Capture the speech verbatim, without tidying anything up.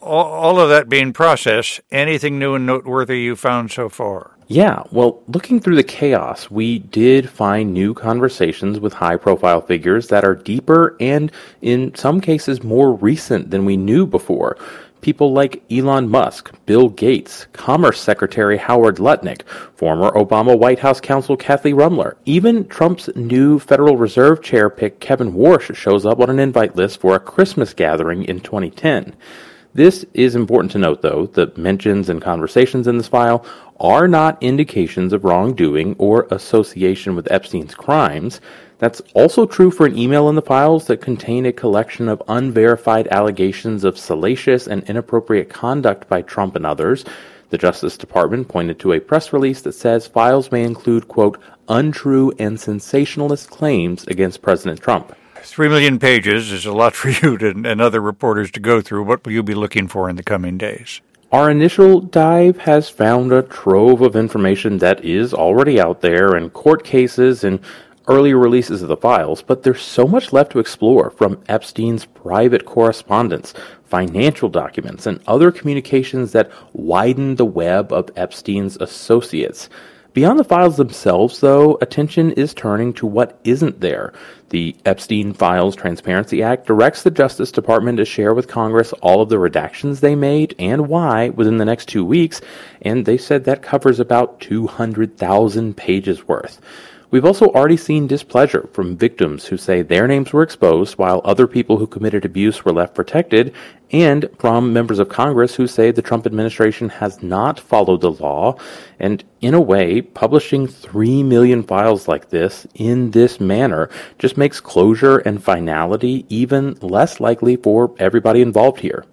all of that being processed, anything new and noteworthy you found so far? Yeah, well, looking through the chaos, we did find new conversations with high-profile figures that are deeper and, in some cases, more recent than we knew before. People like Elon Musk, Bill Gates, Commerce Secretary Howard Lutnick, former Obama White House counsel Kathy Rumler. Even Trump's new Federal Reserve Chair pick Kevin Warsh shows up on an invite list for a Christmas gathering in twenty ten. This is important to note, though. The mentions and conversations in this file are not indications of wrongdoing or association with Epstein's crimes. That's also true for an email in the files that contain a collection of unverified allegations of salacious and inappropriate conduct by Trump and others. The Justice Department pointed to a press release that says files may include, quote, untrue and sensationalist claims against President Trump. Three million pages is a lot for you to, and other reporters to go through. What will you be looking for in the coming days? Our initial dive has found a trove of information that is already out there in court cases and earlier releases of the files, but there's so much left to explore, from Epstein's private correspondence, financial documents, and other communications that widen the web of Epstein's associates. Beyond the files themselves, though, attention is turning to what isn't there. The Epstein Files Transparency Act directs the Justice Department to share with Congress all of the redactions they made and why within the next two weeks, and they said that covers about two hundred thousand pages worth. We've also already seen displeasure from victims who say their names were exposed while other people who committed abuse were left protected, and from members of Congress who say the Trump administration has not followed the law. And in a way, publishing three million files like this in this manner just makes closure and finality even less likely for everybody involved here.